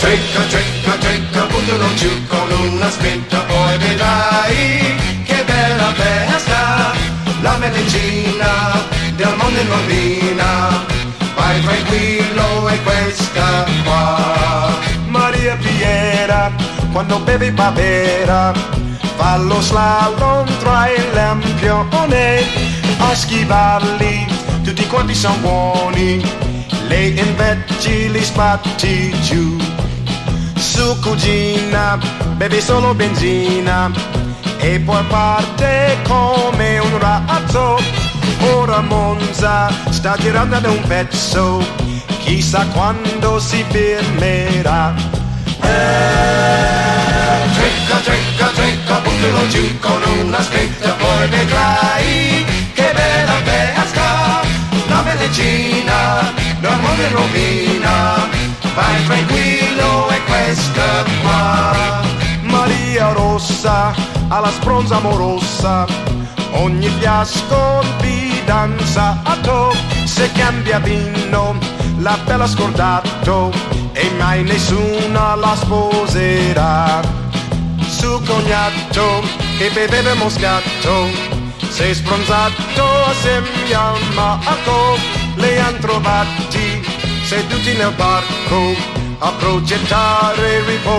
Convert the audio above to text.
Trecca, buttalo giù con una spinta, poi vedrai che bella festa, la medicina del mondo in bambina, vai tranquillo e questa qua. Maria Piera, quando bevi papera, fa lo slalom tra i lampioni, a schivarli, tutti quanti sono buoni, lei invece li spatti giù. Su cugina, bevi solo benzina e poi parte come un razzo. Ora Monza sta girando da un pezzo, chissà quando si fermerà. Trecca, buttalo giù con una spinta, poi vedrai che bella festa, la medicina del mondo in rovina, vai tranquillo e questa qua. Maria Rossa, alla spronza amorosa, ogni fiasco fidanzato, se cambia vino la bella scordato e mai nessuna la sposerà. Su cognato che beveva moscato, sei spronzato assieme al Marco, le han trovati seduti nel parco a progettare riposo.